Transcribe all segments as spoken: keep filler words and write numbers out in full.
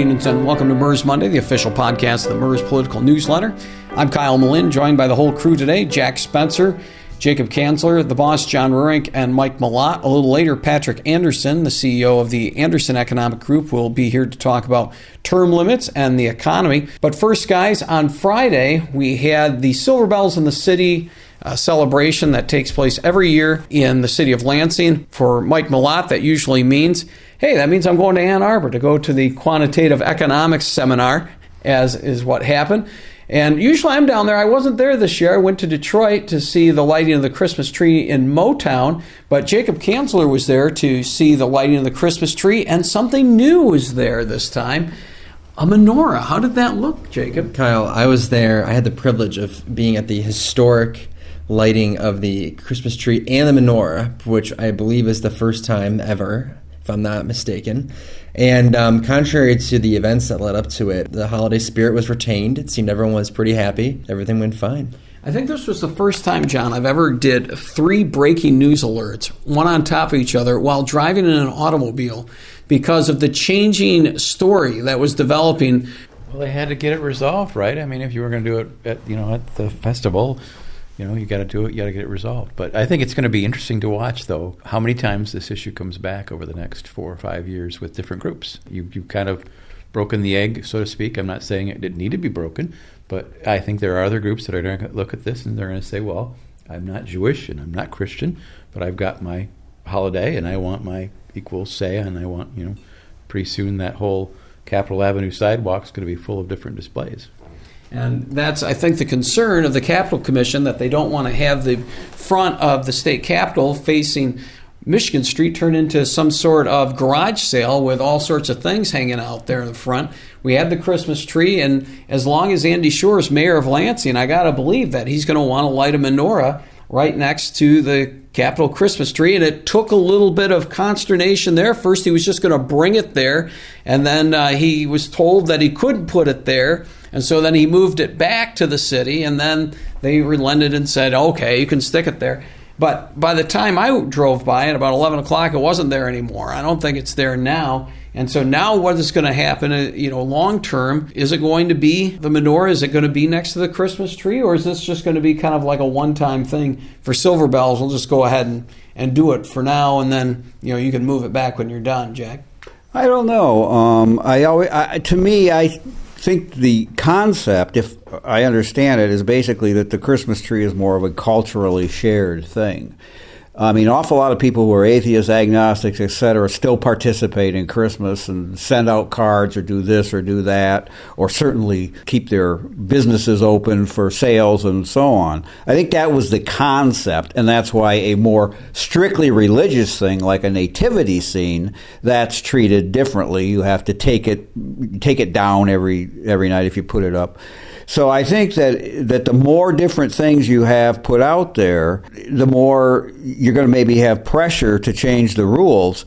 Greetings and welcome to Mers Monday, the official podcast of the Mers Political Newsletter. I'm Kyle Malin, joined by the whole crew today, Jack Spencer, Jacob Kanzler, the boss, John Rurink, and Mike Malott. A little later, Patrick Anderson, the C E O of the Anderson Economic Group, will be here to talk about term limits and the economy. But first, guys, on Friday, we had the Silver Bells in the City a celebration that takes place every year in the city of Lansing. For Mike Malott, that usually means, hey, that means I'm going to Ann Arbor to go to the quantitative economics seminar, as is what happened. And usually I'm down there. I wasn't there this year. I went to Detroit to see the lighting of the Christmas tree in Motown, but Jacob Kanzler was there to see the lighting of the Christmas tree, and something new was there this time. A menorah. How did that look, Jacob? Kyle, I was there. I had the privilege of being at the historic lighting of the Christmas tree and the menorah, which I believe is the first time ever, if I'm not mistaken. And um, contrary to the events that led up to it, the holiday spirit was retained. It seemed everyone was pretty happy. Everything went fine. I think this was the first time, John, I've ever did three breaking news alerts, one on top of each other, while driving in an automobile because of the changing story that was developing. Well, they had to get it resolved, right? I mean, if you were going to do it at, you know, at the festival, you know, you got to do it, you got to get it resolved. But I think it's going to be interesting to watch, though, how many times this issue comes back over the next four or five years with different groups. You, you've kind of broken the egg, so to speak. I'm not saying it didn't need to be broken, but I think there are other groups that are going to look at this and they're going to say, well, I'm not Jewish and I'm not Christian, but I've got my holiday and I want my equal say, and I want, you know, pretty soon that whole Capitol Avenue sidewalk is going to be full of different displays. And that's, I think, the concern of the Capitol Commission, that they don't want to have the front of the state capitol facing Michigan Street turn into some sort of garage sale with all sorts of things hanging out there in the front. We had the Christmas tree, and as long as Andy Schor is mayor of Lansing, I got to believe that he's going to want to light a menorah right next to the Capitol Christmas tree, and it took a little bit of consternation there. First, he was just going to bring it there, and then uh, he was told that he couldn't put it there, and so then he moved it back to the city, and then they relented and said, okay, you can stick it there. But by the time I drove by at about eleven o'clock, it wasn't there anymore. I don't think it's there now. And so now what is going to happen, you know, long term? Is it going to be the menorah? Is it going to be next to the Christmas tree? Or is this just going to be kind of like a one-time thing for Silver Bells? We'll just go ahead and, and do it for now, and then, you know, you can move it back when you're done, Jack. I don't know. Um, I always, I, to me, I think the concept, if I understand it, is basically that the Christmas tree is more of a culturally shared thing. I mean, an awful lot of people who are atheists, agnostics, et cetera, still participate in Christmas and send out cards or do this or do that, or certainly keep their businesses open for sales and so on. I think that was the concept, and that's why a more strictly religious thing like a nativity scene, that's treated differently. You have to take it take it down every every night if you put it up. So I think that that the more different things you have put out there, the more you're going to maybe have pressure to change the rules.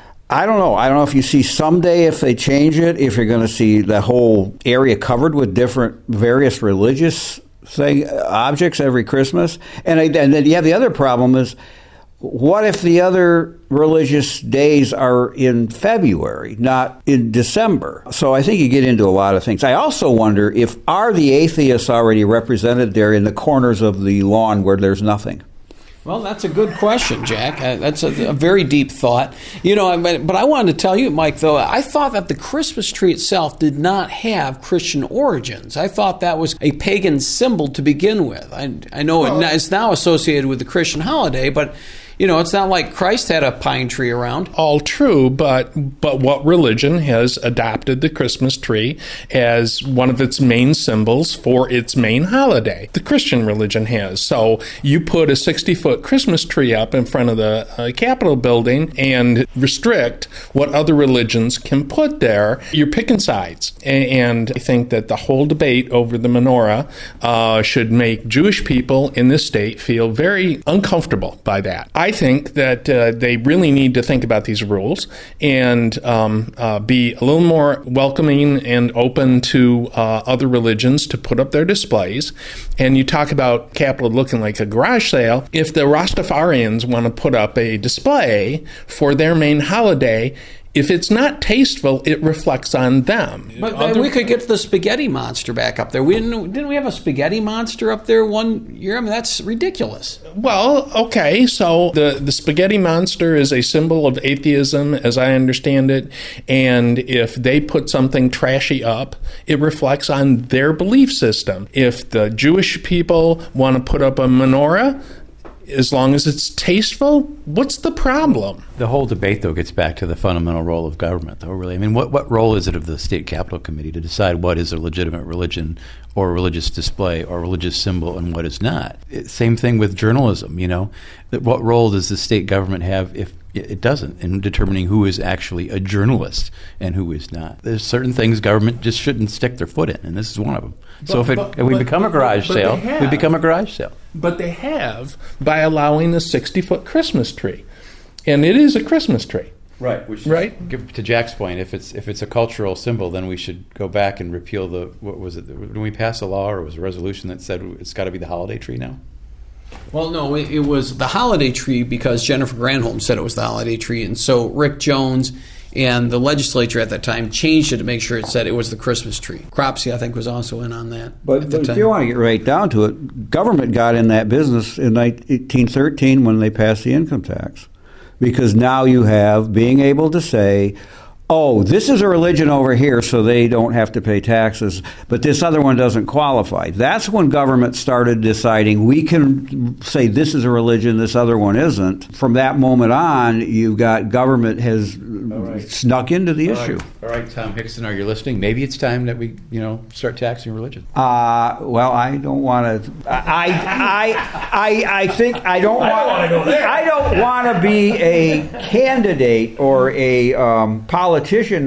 I don't know. I don't know if you see someday if they change it, if you're going to see the whole area covered with different various religious thing, objects every Christmas. And, I, and then you have the other problem is, what if the other religious days are in February, not in December? So I think you get into a lot of things. I also wonder if, are the atheists already represented there in the corners of the lawn where there's nothing? Well, that's a good question, Jack. Uh, that's a, a very deep thought. You know, but, but I wanted to tell you, Mike, though, I thought that the Christmas tree itself did not have Christian origins. I thought that was a pagan symbol to begin with. I, I know well, it, it's now associated with the Christian holiday, but you know, it's not like Christ had a pine tree around. All true, but but what religion has adopted the Christmas tree as one of its main symbols for its main holiday? The Christian religion has. So you put a sixty-foot Christmas tree up in front of the uh, Capitol building and restrict what other religions can put there. You're picking sides. And I think that the whole debate over the menorah uh, should make Jewish people in this state feel very uncomfortable by that. I think that uh, they really need to think about these rules and um, uh, be a little more welcoming and open to uh, other religions to put up their displays. And you talk about Capitol looking like a garage sale. If the Rastafarians want to put up a display for their main holiday, If it's not tasteful, it reflects on them. But Other- we could get the spaghetti monster back up there. We didn't, didn't we have a spaghetti monster up there one year? I mean, that's ridiculous. Well, okay, so the, the spaghetti monster is a symbol of atheism, as I understand it, and if they put something trashy up, it reflects on their belief system. If the Jewish people want to put up a menorah, as long as it's tasteful, what's the problem? The whole debate, though, gets back to the fundamental role of government, though, really. I mean, what, what role is it of the State Capitol Committee to decide what is a legitimate religion or religious display or religious symbol and what is not? It, same thing with journalism, you know. What role does the state government have if it doesn't in determining who is actually a journalist and who is not? There's certain things government just shouldn't stick their foot in, and this is one of them. But, so if, it, but, if we but, become a garage but, but sale, we become a garage sale. But they have by allowing a sixty-foot Christmas tree. And it is a Christmas tree. Right. Which Right. Is, to Jack's point, if it's if it's a cultural symbol, then we should go back and repeal the, what was it, when we passed a law or it was a resolution that said it's got to be the holiday tree now? Well, no, it, it was the holiday tree because Jennifer Granholm said it was the holiday tree. And so Rick Jones and the legislature at that time changed it to make sure it said it was the Christmas tree. Cropsey, I think, was also in on that. But, at the but if time. you want to get right down to it, government got in that business in nineteen thirteen when they passed the income tax. Because now you have being able to say, oh, this is a religion over here, so they don't have to pay taxes, but this other one doesn't qualify. That's when government started deciding we can say this is a religion, this other one isn't. From that moment on, you got government has right. snuck into the All issue. Right. All right, Tom Hickson, are you listening? Maybe it's time that we, you know, start taxing religion. Uh, well, I don't want to. I, I, I, I think I don't want. I don't want to go there. I don't want to be a candidate or a um, politician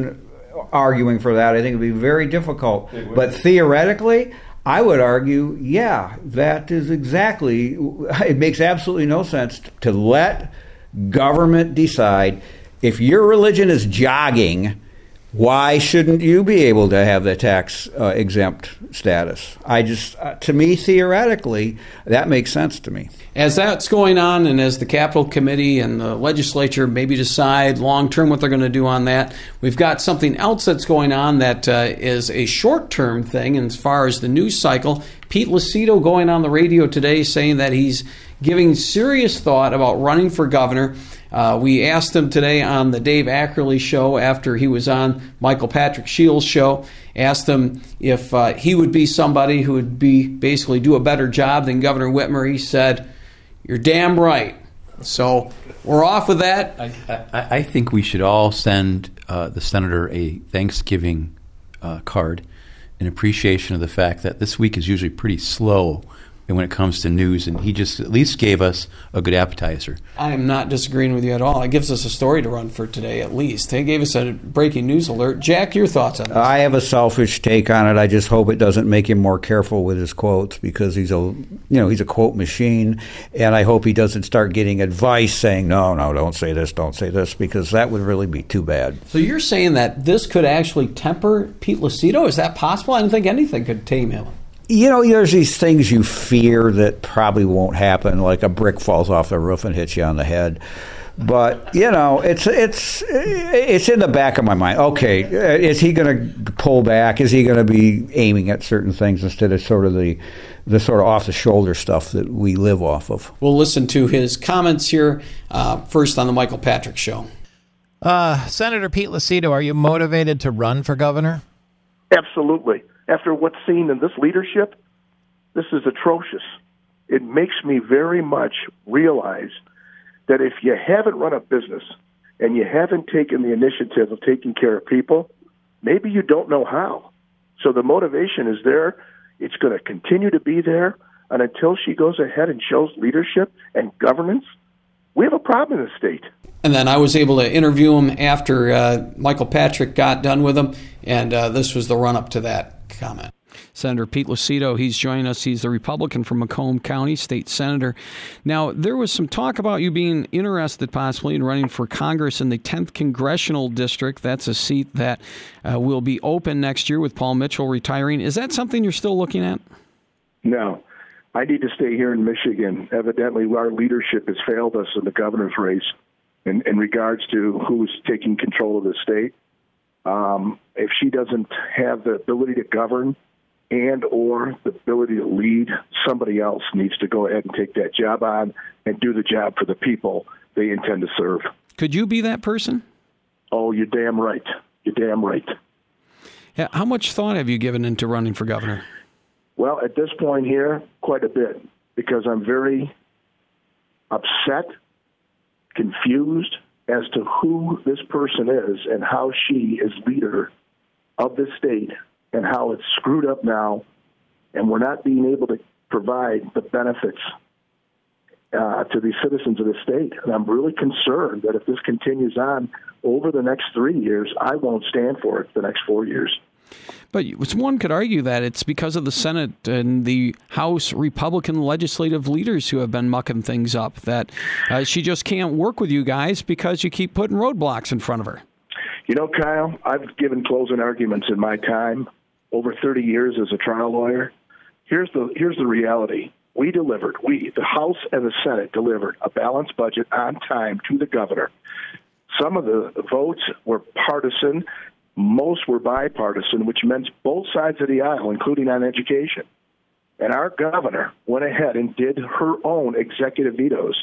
arguing for that. I think it would be very difficult. But theoretically, I would argue, yeah, that is exactly. It makes absolutely no sense to let government decide if your religion is jogging. Why shouldn't you be able to have the tax uh, exempt status? I just, uh, to me, theoretically, that makes sense to me. As that's going on, and as the Capitol Committee and the legislature maybe decide long-term what they're going to do on that, we've got something else that's going on that uh, is a short-term thing as far as the news cycle. Pete Lucido going on the radio today saying that he's giving serious thought about running for governor. Uh, we asked him today on the Dave Ackerley show after he was on Michael Patrick Shields' show, asked him if uh, he would be somebody who would be basically do a better job than Governor Whitmer. He said, "You're damn right." So we're off with that. I, I, I think we should all send uh, the senator a Thanksgiving uh, card in appreciation of the fact that this week is usually pretty slow when it comes to news, and he just at least gave us a good appetizer. I am not disagreeing with you at all. It gives us a story to run for today at least. He gave us a breaking news alert. Jack, your thoughts on this? I have a selfish take on it. I just hope it doesn't make him more careful with his quotes because he's a, you know, he's a quote machine, and I hope he doesn't start getting advice saying, no, no, don't say this, don't say this, because that would really be too bad. So you're saying that this could actually temper Pete Lucido? Is that possible? I didn't think anything could tame him. You know, there's these things you fear that probably won't happen, like a brick falls off the roof and hits you on the head. But, you know, it's it's it's in the back of my mind. Okay, is he going to pull back? Is he going to be aiming at certain things instead of sort of the, the sort of off-the-shoulder stuff that we live off of? We'll listen to his comments here uh, first on the Michael Patrick Show. Uh, Senator Pete Lucido, are you motivated to run for governor? Absolutely. After what's seen in this leadership, this is atrocious. It makes me very much realize that if you haven't run a business and you haven't taken the initiative of taking care of people, maybe you don't know how. So the motivation is there. It's going to continue to be there. And until she goes ahead and shows leadership and governance, we have a problem in the state. And then I was able to interview him after uh, Michael Patrick got done with him, and uh, this was the run-up to that comment. Senator Pete Lucido, he's joining us. He's the Republican from Macomb County, state senator. Now, there was some talk about you being interested possibly in running for Congress in the tenth Congressional District. That's a seat that uh, will be open next year with Paul Mitchell retiring. Is that something you're still looking at? No. I need to stay here in Michigan. Evidently, our leadership has failed us in the governor's race. in, in regards to who's taking control of the state. Um, if she doesn't have the ability to govern and or the ability to lead, somebody else needs to go ahead and take that job on and do the job for the people they intend to serve. Could you be that person? Oh, you're damn right. You're damn right. Yeah, how much thought have you given into running for governor? Well, at this point here, quite a bit, because I'm very upset, confused as to who this person is and how she is leader of the state and how it's screwed up now, and we're not being able to provide the benefits uh, to the citizens of the state. And I'm really concerned that if this continues on over the next three years, I won't stand for it the next four years. But one could argue that it's because of the Senate and the House Republican legislative leaders who have been mucking things up, that uh, she just can't work with you guys because you keep putting roadblocks in front of her. You know, Kyle, I've given closing arguments in my time, over thirty years as a trial lawyer. Here's the here's the reality. We delivered, we, the House and the Senate, delivered a balanced budget on time to the governor. Some of the votes were partisan. Most were bipartisan, which meant both sides of the aisle, including on education. And our governor went ahead and did her own executive vetoes.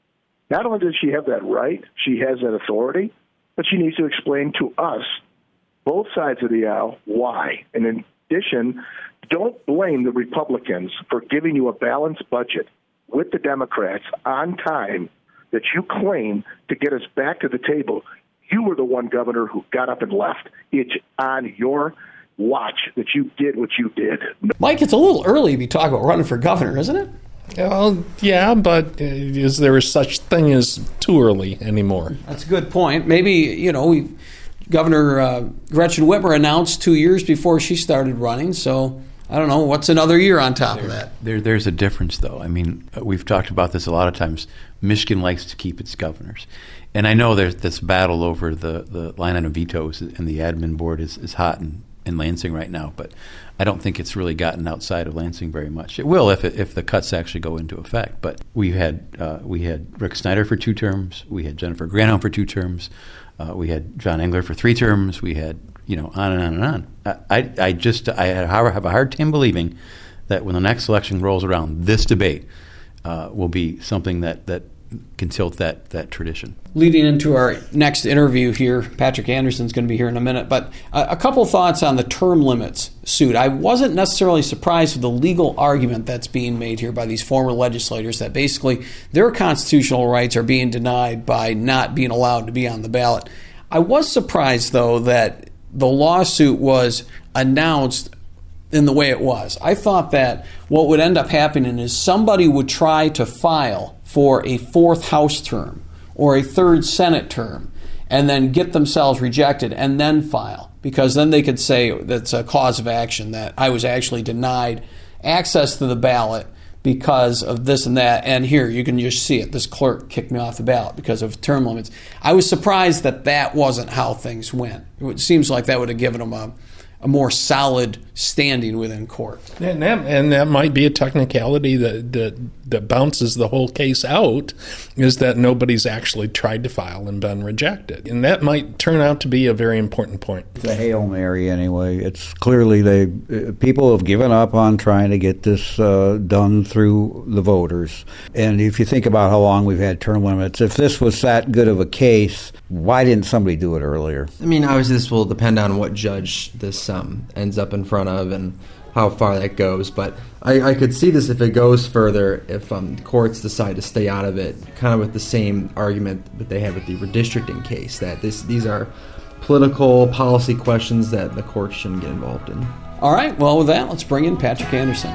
Not only does she have that right, she has that authority, but she needs to explain to us, both sides of the aisle, why. And in addition, don't blame the Republicans for giving you a balanced budget with the Democrats on time that you claim to get us back to the table. You were the one, Governor, who got up and left. It's on your watch that you did what you did. Mike, it's a little early to be talking about running for governor, isn't it? Well, yeah, but is there such thing as too early anymore? That's a good point. Maybe, you know, we, Governor uh, Gretchen Whitmer announced two years before she started running, so I don't know, what's another year on top there, of that? There, there's a difference, though. I mean, we've talked about this a lot of times. Michigan likes to keep its governors. And I know there's this battle over the, the line item vetoes, and the admin board is, is hot in, in Lansing right now, but I don't think it's really gotten outside of Lansing very much. It will if it, if the cuts actually go into effect. But we had uh, we had Rick Snyder for two terms, we had Jennifer Granholm for two terms, uh, we had John Engler for three terms, we had, you know, on and on and on. I, I just I have a hard time believing that when the next election rolls around, this debate uh, will be something that, that can tilt that, that tradition. Leading into our next interview here, Patrick Anderson's going to be here in a minute, but a, a couple thoughts on the term limits suit. I wasn't necessarily surprised with the legal argument that's being made here by these former legislators that basically their constitutional rights are being denied by not being allowed to be on the ballot. I was surprised, though, that the lawsuit was announced in the way it was. I thought that what would end up happening is somebody would try to file for a fourth House term or a third Senate term and then get themselves rejected and then file, because then they could say that's a cause of action, that I was actually denied access to the ballot because of this and that, and here, you can just see it. This clerk kicked me off the ballot because of term limits. I was surprised that that wasn't how things went. It seems like that would have given them a, a more solid standing within court. And that, and that might be a technicality that, that that bounces the whole case out, is that nobody's actually tried to file and been rejected. And that might turn out to be a very important point. It's a Hail Mary anyway. It's clearly they uh, people have given up on trying to get this uh, done through the voters. And if you think about how long we've had term limits, if this was that good of a case, why didn't somebody do it earlier? I mean, obviously this will depend on what judge this um, ends up in front of and how far that goes, but I, I could see this if it goes further, if um, courts decide to stay out of it, kind of with the same argument that they had with the redistricting case, that this these are political policy questions that the courts shouldn't get involved in. All right, well, with that, let's bring in Patrick Anderson.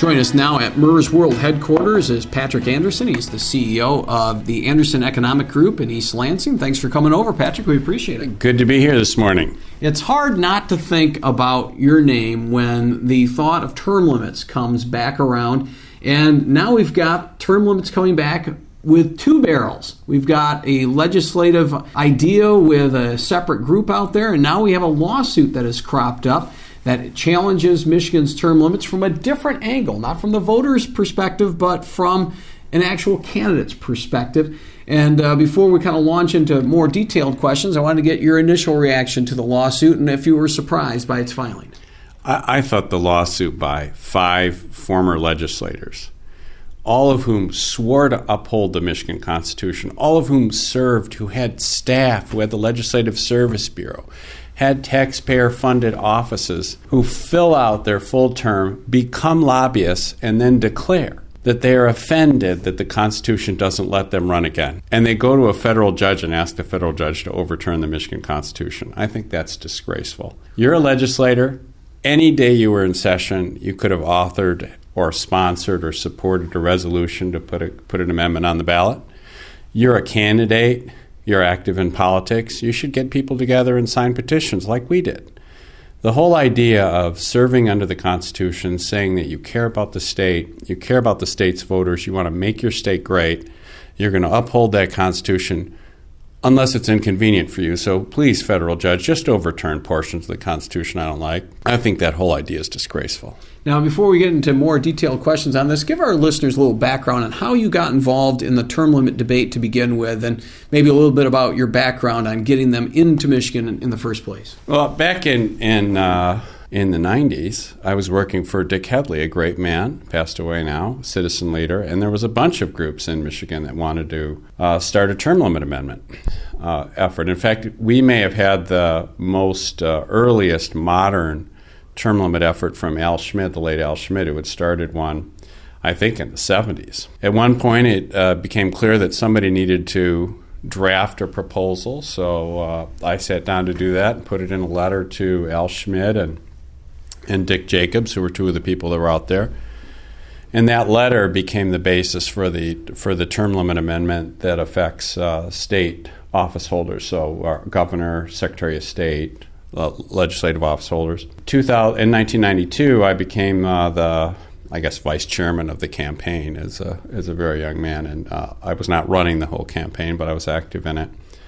Join us now at MERS World Headquarters is Patrick Anderson. He's the C E O of the Anderson Economic Group in East Lansing. Thanks for coming over, Patrick. We appreciate it. Good to be here this morning. It's hard not to think about your name when the thought of term limits comes back around. And now we've got term limits coming back with two barrels. We've got a legislative idea with a separate group out there, and now we have a lawsuit that has cropped up that challenges Michigan's term limits from a different angle, not from the voters' perspective, but from an actual candidate's perspective. And uh, before we kind of launch into more detailed questions, I wanted to get your initial reaction to the lawsuit and if you were surprised by its filing. I, I thought the lawsuit by five former legislators, all of whom swore to uphold the Michigan Constitution, all of whom served, who had staff, who had the Legislative Service Bureau, had taxpayer-funded offices, who fill out their full term, become lobbyists, and then declare that they are offended that the Constitution doesn't let them run again. And they go to a federal judge and ask the federal judge to overturn the Michigan Constitution. I think that's disgraceful. You're a legislator. Any day you were in session, you could have authored or sponsored or supported a resolution to put a, put an amendment on the ballot. You're a candidate. You're active in politics. You should get people together and sign petitions like we did. The whole idea of serving under the Constitution, saying that you care about the state, you care about the state's voters, you want to make your state great, you're going to uphold that Constitution unless it's inconvenient for you. So please, federal judge, just overturn portions of the Constitution I don't like. I think that whole idea is disgraceful. Now, before we get into more detailed questions on this, give our listeners a little background on how you got involved in the term limit debate to begin with, and maybe a little bit about your background on getting them into Michigan in, in the first place. Well, back in in uh, in the nineties, I was working for Dick Headley, a great man, passed away now, citizen leader, and there was a bunch of groups in Michigan that wanted to uh, start a term limit amendment uh, effort. In fact, we may have had the most uh, earliest modern term limit effort from Al Schmidt, the late Al Schmidt, who had started one, I think, in the seventies. At one point, it uh, became clear that somebody needed to draft a proposal, so uh, I sat down to do that and put it in a letter to Al Schmidt and, and Dick Jacobs, who were two of the people that were out there. And that letter became the basis for the for the term limit amendment that affects uh, state office holders, so our governor, secretary of state, Uh, legislative office holders. two thousand, in nineteen ninety-two, I became uh, the, I guess, vice chairman of the campaign as a as a very young man, and uh, I was not running the whole campaign, but I was active in it.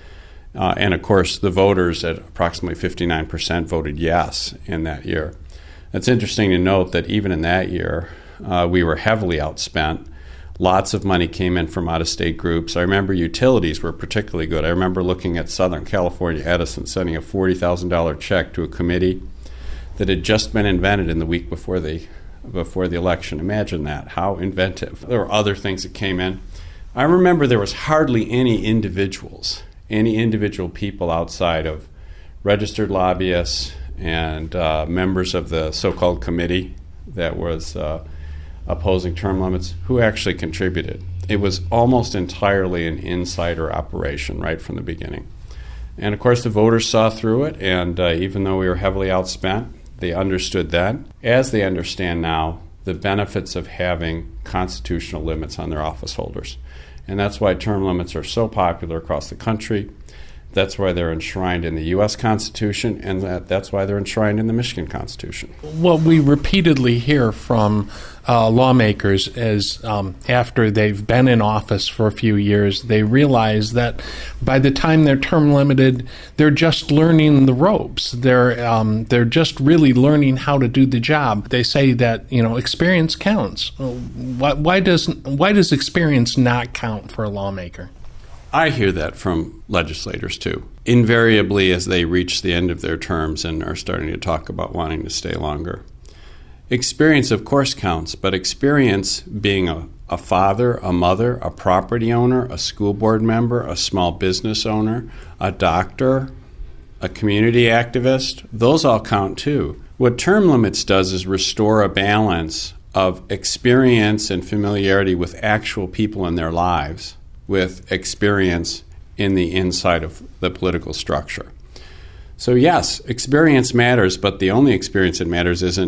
Uh, and of course, the voters at approximately fifty-nine percent voted yes in that year. It's interesting to note that even in that year, uh, we were heavily outspent. Lots of money came in from out-of-state groups. I remember utilities were particularly good. I remember looking at Southern California Edison sending a forty thousand dollars check to a committee that had just been invented in the week before the before the election. Imagine that, how inventive. There were other things that came in. I remember there was hardly any individuals, any individual people outside of registered lobbyists and uh, members of the so-called committee that was uh, opposing term limits, who actually contributed. It was almost entirely an insider operation right from the beginning. And of course, the voters saw through it, and uh, even though we were heavily outspent, they understood then, as they understand now, the benefits of having constitutional limits on their office holders. And that's why term limits are so popular across the country. That's why they're enshrined in the U S Constitution, and that, that's why they're enshrined in the Michigan Constitution. What we repeatedly hear from uh, lawmakers is um, after they've been in office for a few years, they realize that by the time they're term limited, they're just learning the ropes. They're um, they're just really learning how to do the job. They say that, you know, experience counts. Why, why does why does experience not count for a lawmaker? I hear that from legislators, too. Invariably, as they reach the end of their terms and are starting to talk about wanting to stay longer. Experience, of course, counts, but experience being a, a father, a mother, a property owner, a school board member, a small business owner, a doctor, a community activist, those all count, too. What term limits does is restore a balance of experience and familiarity with actual people in their lives, with experience in the inside of the political structure. So yes, experience matters, but the only experience that matters isn't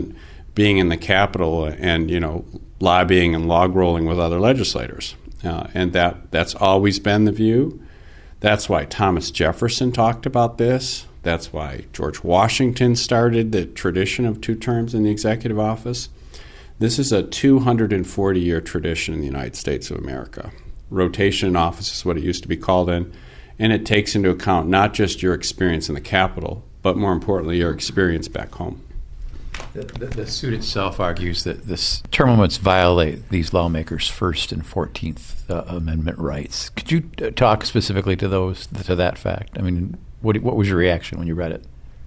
being in the Capitol and, you know, lobbying and log rolling with other legislators. Uh, and that that's always been the view. That's why Thomas Jefferson talked about this. That's why George Washington started the tradition of two terms in the executive office. This is a two hundred forty year tradition in the United States of America. Rotation in office is what it used to be called in, and it takes into account not just your experience in the Capitol, but more importantly, your experience back home. The, the, the suit itself argues that this term limits violate these lawmakers' First and Fourteenth uh, Amendment rights. Could you uh, talk specifically to those to that fact? I mean, what what was your reaction when you read it?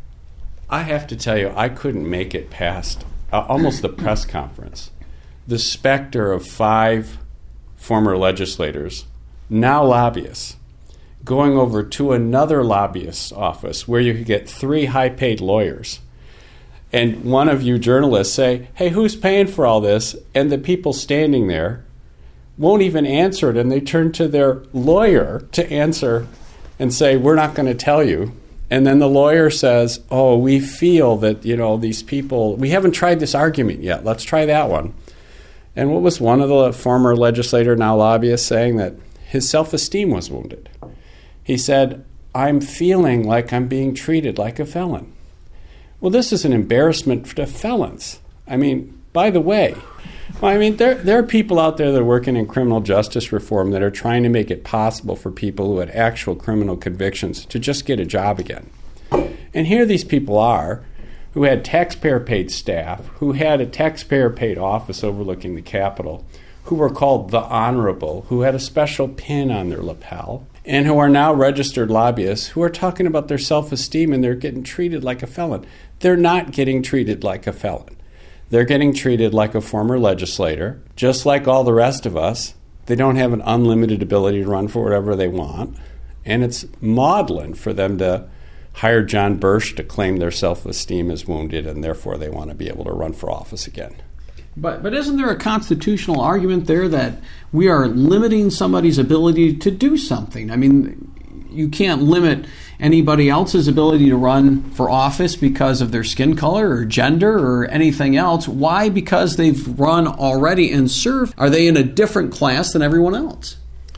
I have to tell you, I couldn't make it past uh, almost the press conference. The specter of five former legislators, now lobbyists, going over to another lobbyist's office where you could get three high-paid lawyers. And one of you journalists say, hey, who's paying for all this? And the people standing there won't even answer it, and they turn to their lawyer to answer and say, we're not going to tell you. And then the lawyer says, oh, we feel that, you know, these people, we haven't tried this argument yet. Let's try that one. And what was one of the former legislator, now lobbyists, saying? That his self-esteem was wounded. He said, I'm feeling like I'm being treated like a felon. Well, this is an embarrassment to felons. I mean, by the way, well, I mean, there, there are people out there that are working in criminal justice reform that are trying to make it possible for people who had actual criminal convictions to just get a job again. And here these people are, who had taxpayer-paid staff, who had a taxpayer-paid office overlooking the Capitol, who were called the Honorable, who had a special pin on their lapel, and who are now registered lobbyists who are talking about their self-esteem and they're getting treated like a felon. They're not getting treated like a felon. They're getting treated like a former legislator, just like all the rest of us. They don't have an unlimited ability to run for whatever they want, and it's maudlin for them to hire John Birch to claim their self-esteem is wounded and therefore they want to be able to run for office again. But but isn't there a constitutional argument there that we are limiting somebody's ability to do something? I mean, you can't limit anybody else's ability to run for office because of their skin color or gender or anything else. Why? Because they've run already and served. Are they in a different class than everyone else?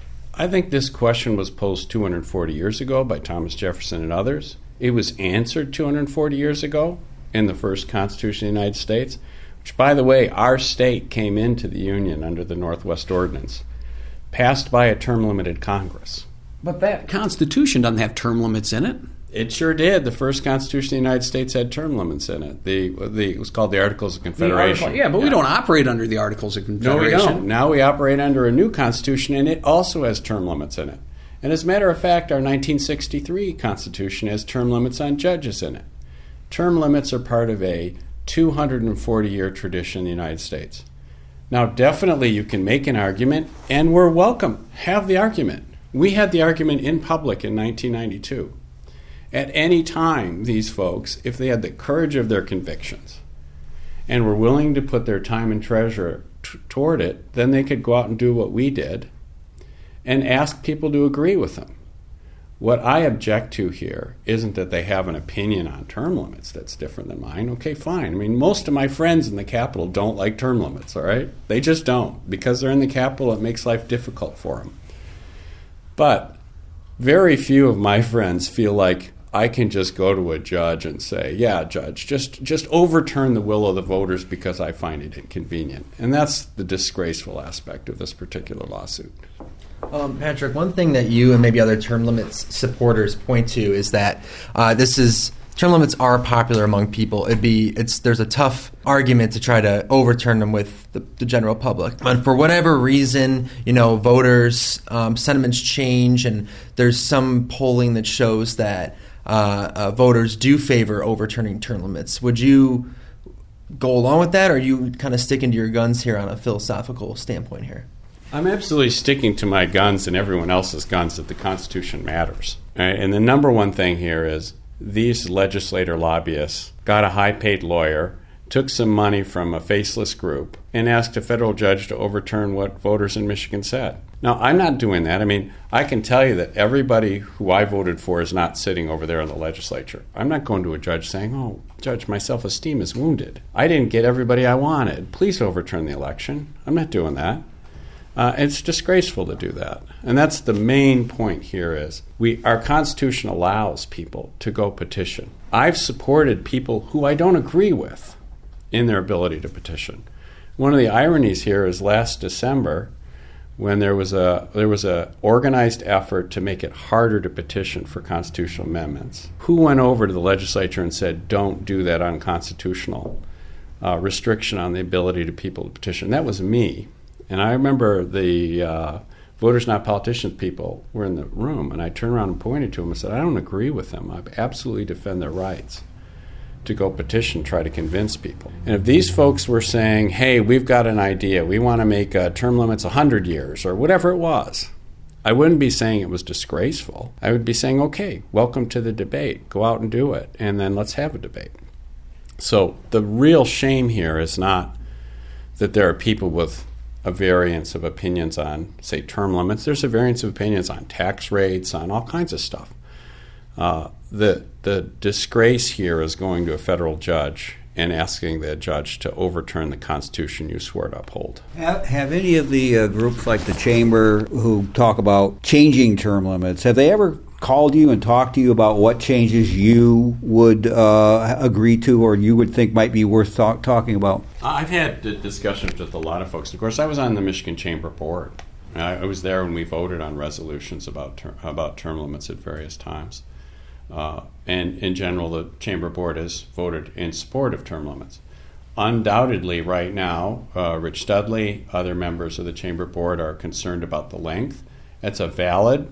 I think this question was posed two hundred forty years ago by Thomas Jefferson and others. It was answered two hundred forty years ago in the first Constitution of the United States, which, by the way, our state came into the Union under the Northwest Ordinance, passed by a term-limited Congress. But that Constitution doesn't have term limits in it. It sure did. The first Constitution of the United States had term limits in it. The, the it was called the Articles of Confederation. Article, yeah, but yeah. we don't operate under the Articles of Confederation. No, we don't. Now we operate under a new Constitution, and it also has term limits in it. And as a matter of fact, our nineteen sixty-three Constitution has term limits on judges in it. Term limits are part of a two hundred forty year tradition in the United States. Now, definitely you can make an argument, and we're welcome. Have the argument. We had the argument in public in nineteen ninety-two. At any time, these folks, if they had the courage of their convictions and were willing to put their time and treasure t- toward it, then they could go out and do what we did and ask people to agree with them. What I object to here isn't that they have an opinion on term limits that's different than mine. Okay, fine. I mean, most of my friends in the Capitol don't like term limits, all right? They just don't. Because they're in the Capitol, it makes life difficult for them. But very few of my friends feel like I can just go to a judge and say, yeah, judge, just, just overturn the will of the voters because I find it inconvenient. And that's the disgraceful aspect of this particular lawsuit. Um, Patrick, one thing that you and maybe other term limits supporters point to is that uh, this is term limits are popular among people. It'd be it's there's a tough argument to try to overturn them with the, the general public. And for whatever reason, you know, voters um, sentiments change, and there's some polling that shows that uh, uh, voters do favor overturning term limits. Would you go along with that, or are you kind of sticking to your guns here on a philosophical standpoint here? I'm absolutely sticking to my guns and everyone else's guns that the Constitution matters. Right? And the number one thing here is these legislator lobbyists got a high-paid lawyer, took some money from a faceless group, and asked a federal judge to overturn what voters in Michigan said. Now, I'm not doing that. I mean, I can tell you that everybody who I voted for is not sitting over there in the legislature. I'm not going to a judge saying, oh, Judge, my self-esteem is wounded. I didn't get everybody I wanted. Please overturn the election. I'm not doing that. Uh, it's disgraceful to do that. And that's the main point here is we our Constitution allows people to go petition. I've supported people who I don't agree with in their ability to petition. One of the ironies here is last December, when there was a there was a organized effort to make it harder to petition for constitutional amendments. Who went over to the legislature and said, don't do that unconstitutional uh, restriction on the ability to people to petition? That was me. And I remember the uh, Voters Not Politicians people were in the room, and I turned around and pointed to them and said, I don't agree with them. I absolutely defend their rights to go petition, try to convince people. And if these folks were saying, hey, we've got an idea, we want to make uh, term limits one hundred years, or whatever it was, I wouldn't be saying it was disgraceful. I would be saying, okay, welcome to the debate. Go out and do it, and then let's have a debate. So the real shame here is not that there are people with a variance of opinions on, say, term limits. There's a variance of opinions on tax rates, on all kinds of stuff. Uh, the the disgrace here is going to a federal judge and asking the judge to overturn the Constitution you swore to uphold. Have, have any of the uh, groups like the Chamber who talk about changing term limits, have they ever called you and talked to you about what changes you would uh, agree to or you would think might be worth talk, talking about? I've had discussions with a lot of folks. Of course, I was on the Michigan Chamber Board. I, I was there when we voted on resolutions about ter- about term limits at various times. Uh, and in general, the Chamber Board has voted in support of term limits. Undoubtedly, right now, uh, Rich Studley, other members of the Chamber Board are concerned about the length. That's a valid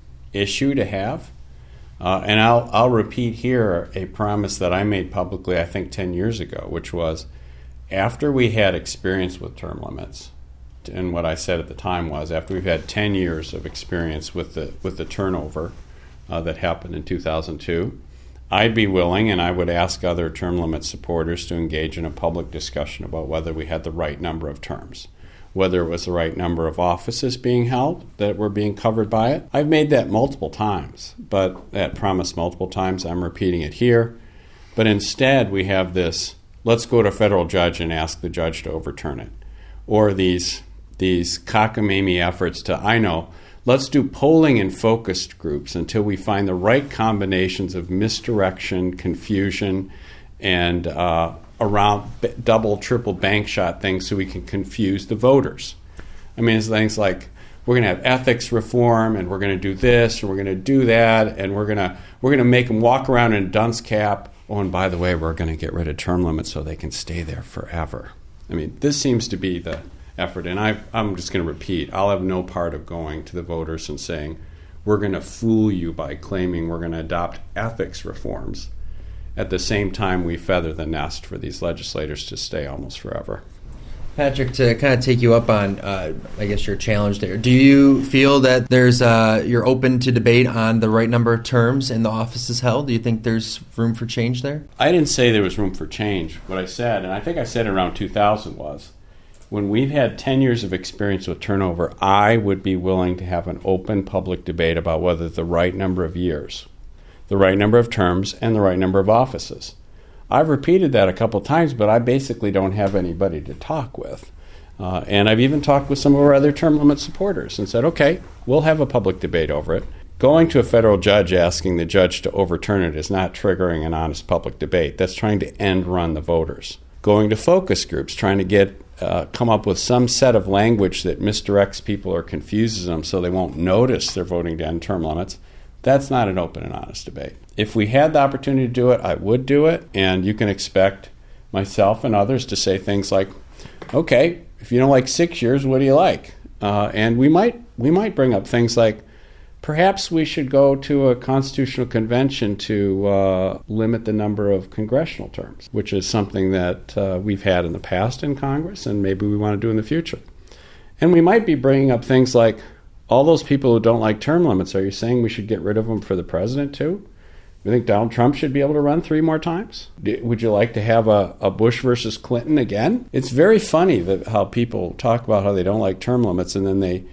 issue to have. Uh, and I'll, I'll repeat here a promise that I made publicly, I think, ten years ago, which was after we had experience with term limits, and what I said at the time was after we've had ten years of experience with the with the turnover uh, that happened in two thousand two, I'd be willing, and I would ask other term limit supporters to engage in a public discussion about whether we had the right number of terms, whether it was the right number of offices being held that were being covered by it. I've made that multiple times, but that promise multiple times, I'm repeating it here. But instead, we have this, let's go to a federal judge and ask the judge to overturn it. Or these, these cockamamie efforts to, I know, let's do polling in focused groups until we find the right combinations of misdirection, confusion, and uh, around b- double, triple bank shot things so we can confuse the voters. I mean, it's things like we're going to have ethics reform, and we're going to do this, and we're going to do that, and we're going to we're going to make them walk around in a dunce cap. Oh, and by the way, we're going to get rid of term limits so they can stay there forever. I mean, this seems to be the effort, and I, I'm just going to repeat, I'll have no part of going to the voters and saying, we're going to fool you by claiming we're going to adopt ethics reforms at the same time we feather the nest for these legislators to stay almost forever. Patrick, to kind of take you up on, uh, I guess, your challenge there, do you feel that there's uh, you're open to debate on the right number of terms in the offices held? Do you think there's room for change there? I didn't say there was room for change. What I said, and I think I said around two thousand was, when we've had ten years of experience with turnover, I would be willing to have an open public debate about whether the right number of years, the right number of terms, and the right number of offices. I've repeated that a couple times, but I basically don't have anybody to talk with. Uh, and I've even talked with some of our other term limit supporters and said, okay, we'll have a public debate over it. Going to a federal judge asking the judge to overturn it is not triggering an honest public debate. That's trying to end run the voters. Going to focus groups, trying to get uh, come up with some set of language that misdirects people or confuses them so they won't notice they're voting to end term limits, that's not an open and honest debate. If we had the opportunity to do it, I would do it, and you can expect myself and others to say things like, okay, if you don't like six years, what do you like? Uh, and we might we might bring up things like, perhaps we should go to a constitutional convention to uh, limit the number of congressional terms, which is something that uh, we've had in the past in Congress, and maybe we want to do in the future. And we might be bringing up things like, all those people who don't like term limits, are you saying we should get rid of them for the president too? You think Donald Trump should be able to run three more times? Would you like to have a, a Bush versus Clinton again? It's very funny that how people talk about how they don't like term limits, and then they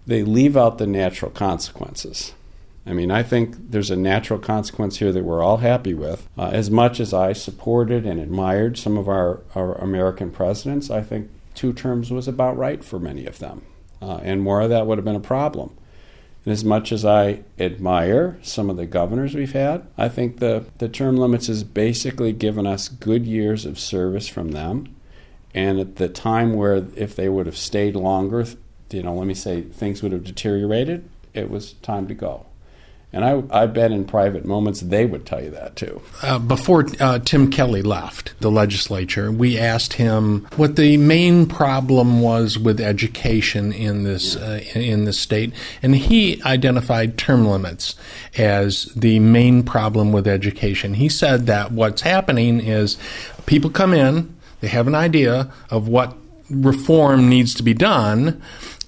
they leave out the natural consequences. I mean, I think there's a natural consequence here that we're all happy with. Uh, as much as I supported and admired some of our, our American presidents, I think two terms was about right for many of them. Uh, and more of that would have been a problem. And as much as I admire some of the governors we've had, I think the, the term limits has basically given us good years of service from them. And at the time where if they would have stayed longer, you know, let me say things would have deteriorated, it was time to go. And I, I bet in private moments they would tell you that too. Uh, before uh, Tim Kelly left the legislature, we asked him what the main problem was with education in this uh, in this state, and he identified term limits as the main problem with education. He said that what's happening is people come in, they have an idea of what reform needs to be done,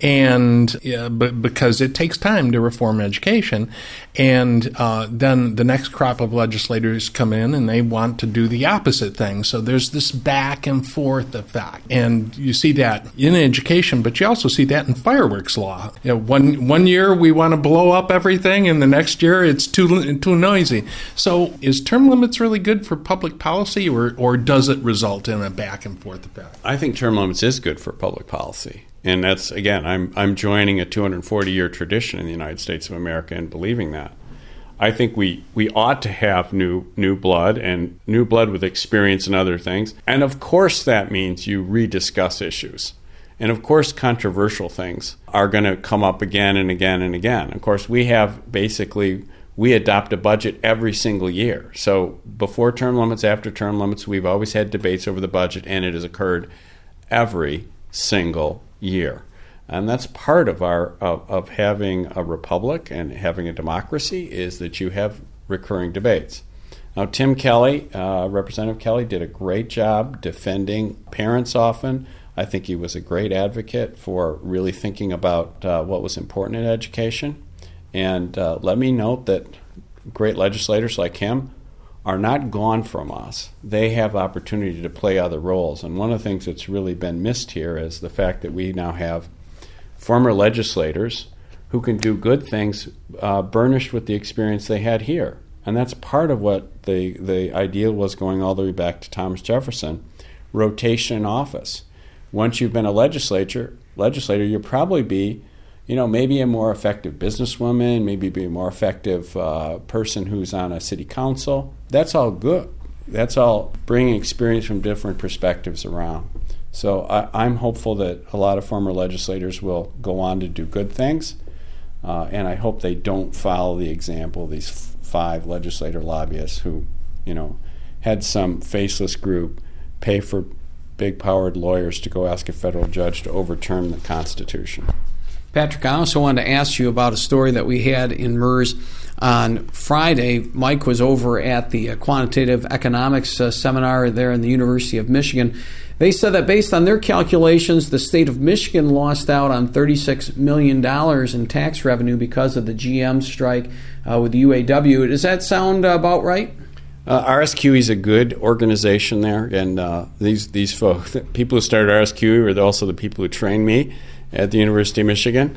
and yeah, but because it takes time to reform education, and uh, then the next crop of legislators come in and they want to do the opposite thing. So there's this back and forth effect, and you see that in education, but you also see that in fireworks law. You know, one one year we want to blow up everything, and the next year it's too too noisy. So is term limits really good for public policy, or or does it result in a back and forth effect? I think term limits is good for public policy. And that's, again, I'm I'm joining a two hundred forty year tradition in the United States of America and believing that. I think we, we ought to have new new blood, and new blood with experience and other things. And of course that means you rediscuss issues. And of course controversial things are going to come up again and again and again. Of course we have basically, we adopt a budget every single year. So before term limits, after term limits, we've always had debates over the budget, and it has occurred every single year. And that's part of our of, of having a republic and having a democracy, is that you have recurring debates. Now, Tim Kelly, uh, Representative Kelly, did a great job defending parents often. I think he was a great advocate for really thinking about uh, what was important in education. And uh, let me note that great legislators like him are not gone from us. They have opportunity to play other roles. And one of the things that's really been missed here is the fact that we now have former legislators who can do good things uh, burnished with the experience they had here. And that's part of what the, the ideal was, going all the way back to Thomas Jefferson, rotation in office. Once you've been a legislator, legislator, you'll probably be, you know, maybe a more effective businesswoman, maybe be a more effective uh, person who's on a city council. That's all good. That's all bringing experience from different perspectives around. So I, I'm hopeful that a lot of former legislators will go on to do good things, uh, and I hope they don't follow the example of these f- five legislator lobbyists who, you know, had some faceless group pay for big-powered lawyers to go ask a federal judge to overturn the Constitution. Patrick, I also wanted to ask you about a story that we had in M E R S on Friday. Mike was over at the quantitative economics uh, seminar there in the University of Michigan. They said that based on their calculations, the state of Michigan lost out on thirty-six million dollars in tax revenue because of the G M strike uh, with the U A W. Does that sound uh, about right? Uh, R S Q E is a good organization there, and uh, these these folks, people who started R S Q E were also the people who trained me at the University of Michigan.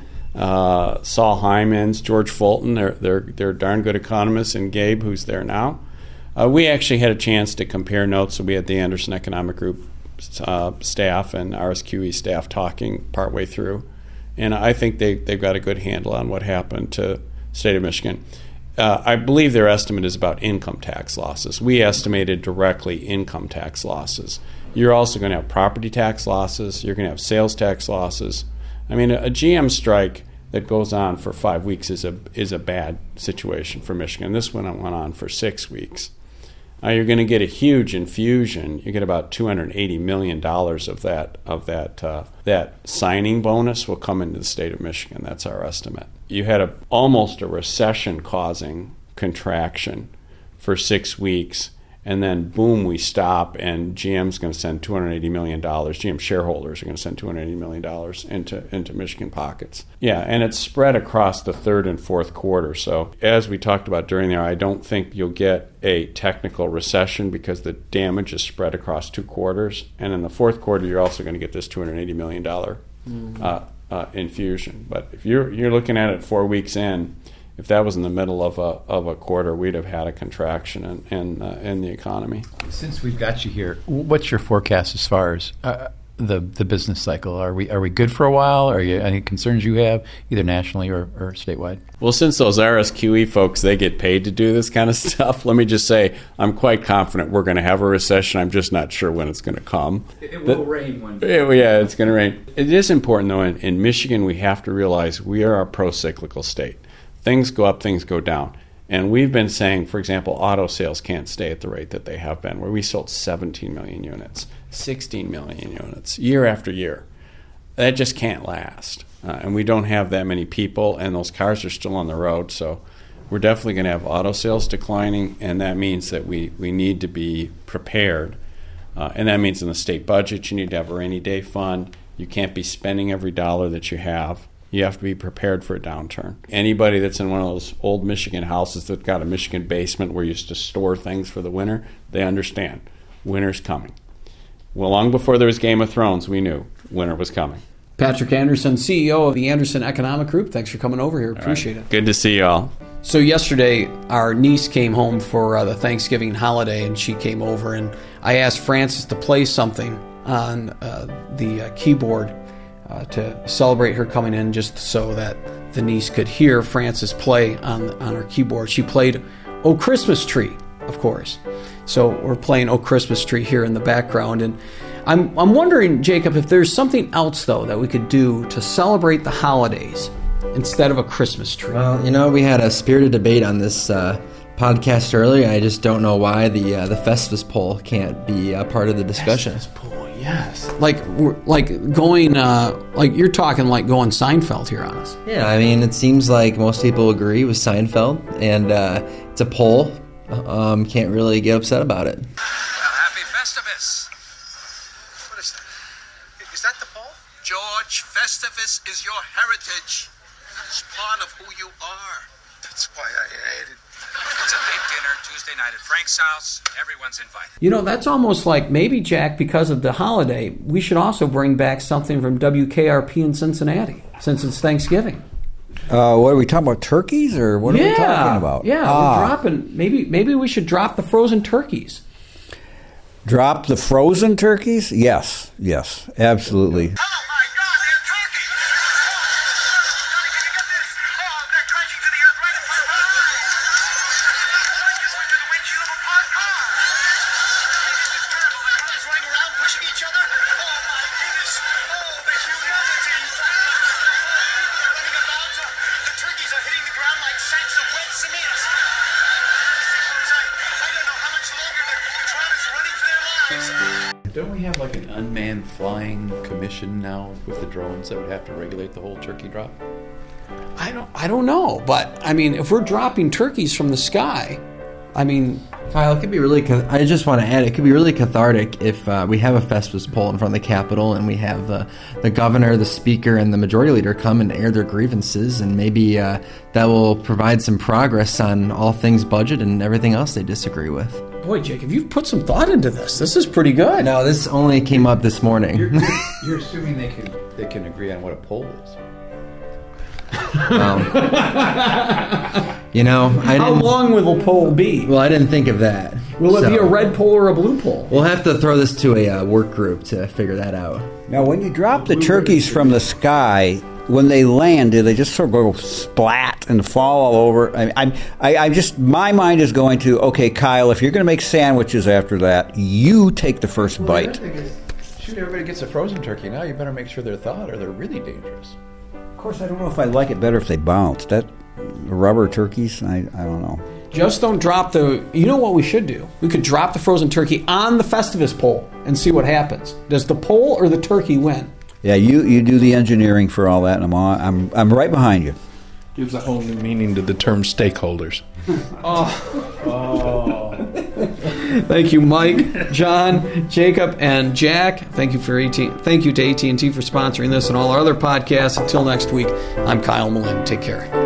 Uh, Saul Hymans, George Fulton, they're, they're, they're darn good economists, and Gabe, who's there now. Uh, we actually had a chance to compare notes, so we had the Anderson Economic Group uh, staff and R S Q E staff talking partway through. And I think they, they've got a good handle on what happened to the state of Michigan. Uh, I believe their estimate is about income tax losses. We estimated directly income tax losses. You're also going to have property tax losses. You're going to have sales tax losses. I mean, a G M strike that goes on for five weeks is a is a bad situation for Michigan. This one went on for six weeks. Now you're going to get a huge infusion. You get about two hundred eighty million dollars of that of that uh, that signing bonus will come into the state of Michigan. That's our estimate. You had a almost a recession-causing contraction for six weeks. And then, boom, we stop, and G M's going to send two hundred eighty million dollars. G M shareholders are going to send two hundred eighty million dollars into, into Michigan pockets. Yeah, and it's spread across the third and fourth quarter. So as we talked about during there, I don't think you'll get a technical recession because the damage is spread across two quarters. And in the fourth quarter, you're also going to get this two hundred eighty million dollars mm-hmm. uh, uh, infusion. But if you're you're looking at it four weeks in, if that was in the middle of a of a quarter, we'd have had a contraction in in, uh, in the economy. Since we've got you here, what's your forecast as far as uh, the the business cycle? Are we are we good for a while? Are you any concerns you have either nationally or, or statewide? Well, since those R S Q E folks, they get paid to do this kind of stuff, let me just say I'm quite confident we're going to have a recession. I'm just not sure when it's going to come. It will but, rain one day. Yeah, it's going to rain. It is important, though, in, in Michigan, we have to realize we are a pro-cyclical state. Things go up, things go down. And we've been saying, for example, auto sales can't stay at the rate that they have been, where we sold seventeen million units, sixteen million units, year after year. That just can't last. Uh, and we don't have that many people, and those cars are still on the road. So we're definitely going to have auto sales declining, and that means that we, we need to be prepared. Uh, and that means in the state budget, you need to have a rainy day fund. You can't be spending every dollar that you have. You have to be prepared for a downturn. Anybody that's in one of those old Michigan houses that's got a Michigan basement where you used to store things for the winter, they understand. Winter's coming. Well, long before there was Game of Thrones, we knew winter was coming. Patrick Anderson, C E O of the Anderson Economic Group. Thanks for coming over here. Appreciate right. it. Good to see you all. So yesterday, our niece came home for uh, the Thanksgiving holiday, and she came over, and I asked Frances to play something on uh, the uh, keyboard uh, to celebrate her coming in, just so that the niece could hear Frances play on on her keyboard. She played "Oh Christmas Tree," of course. So we're playing "Oh Christmas Tree" here in the background, and I'm I'm wondering, Jacob, if there's something else though that we could do to celebrate the holidays instead of a Christmas tree. Well, you know, we had a spirited debate on this uh, podcast earlier. I just don't know why the uh, the Festivus poll can't be a part of the discussion. Festivus poll, yes. Like like going, uh, like you're talking like going Seinfeld here on us. Yeah, I mean, it seems like most people agree with Seinfeld, and uh, it's a poll. Um, can't really get upset about it. Well, happy Festivus. What is that? Is that the poll? George, Festivus is your heritage. It's part of who you are. That's why I ate it. It's a big dinner Tuesday night at Frank's house. Everyone's invited. You know, that's almost like maybe, Jack, because of the holiday, we should also bring back something from W K R P in Cincinnati, since it's Thanksgiving. Uh, what are we talking about? Turkeys, or what yeah, are we talking about? Yeah, ah. we're dropping. Maybe, maybe we should drop the frozen turkeys. Drop the frozen turkeys? Yes, yes, absolutely. Oh my God, they're turkeys! Johnny, can you get this? Oh, they're crashing to the earth right in front of our eyes. Like this went through the windshield of a parked car. This is terrible. The cars running around, pushing each other. Oh my goodness! Oh, the humanity! Turkeys are hitting the ground like sacks of wet cement. I don't know how much longer the, the crowd is running for their lives. Don't we have like an unmanned flying commission now with the drones that would have to regulate the whole turkey drop? I don't. I don't know, but I mean, if we're dropping turkeys from the sky, I mean, Kyle, it could be really. I just want to add, it could be really cathartic if uh, we have a Festivus poll in front of the Capitol, and we have uh, the governor, the speaker, and the majority leader come and air their grievances, and maybe uh, that will provide some progress on all things budget and everything else they disagree with. Boy, Jacob, you've put some thought into this. This is pretty good. No, this only came up this morning. You're, you're, you're assuming they can they can agree on what a poll is. Well, you know, I How didn't, long will the poll be? Well, I didn't think of that. Will it So, be a red poll or a blue poll? We'll have to throw this to a uh, work group to figure that out. Now, when you drop the turkeys from the sky, when they land, do they just sort of go splat and fall all over? I, I'm, I, I just, my mind is going to, okay, Kyle, if you're going to make sandwiches after that, you take the first Well, bite. Shoot, everybody gets a frozen turkey now. You better make sure they're thawed or they're really dangerous. Of course, I don't know if I like it better if they bounce. That rubber turkeys, I, I don't know. Just don't drop the... You know what we should do? We could drop the frozen turkey on the Festivus poll and see what happens. Does the poll or the turkey win? Yeah, you, you do the engineering for all that, and I'm on, I'm I'm right behind you. Gives a whole new meaning to the term stakeholders. Oh. oh. Thank you, Mike, John, Jacob, and Jack. Thank you for A T. Thank you to A T and T for sponsoring this and all our other podcasts. Until next week, I'm Kyle Malin. Take care.